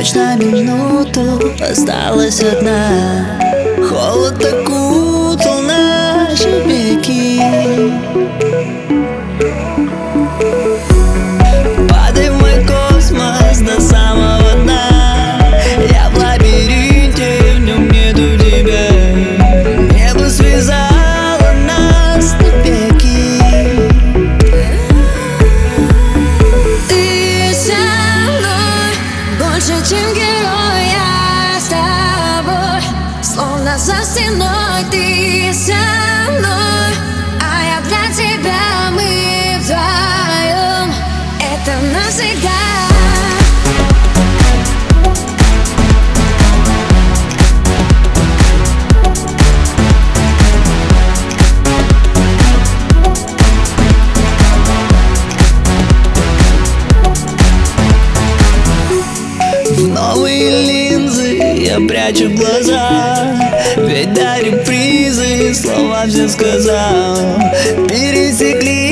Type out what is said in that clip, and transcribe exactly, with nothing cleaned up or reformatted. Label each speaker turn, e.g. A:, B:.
A: лишь на минуту осталась одна. Холод окутал наши веки. Падай в мой космос до самого дна. Я в лабиринте, в нем нету тебя. Небо связало нас навеки.
B: Ты со мной больше, чем герой, я с тобой. Словно за стеной ты со мной, а я для тебя, мы вдвоем. Это навсегда.
A: В новые линзы я прячу глаза, ведь до репризы слова все сказал. Пересекли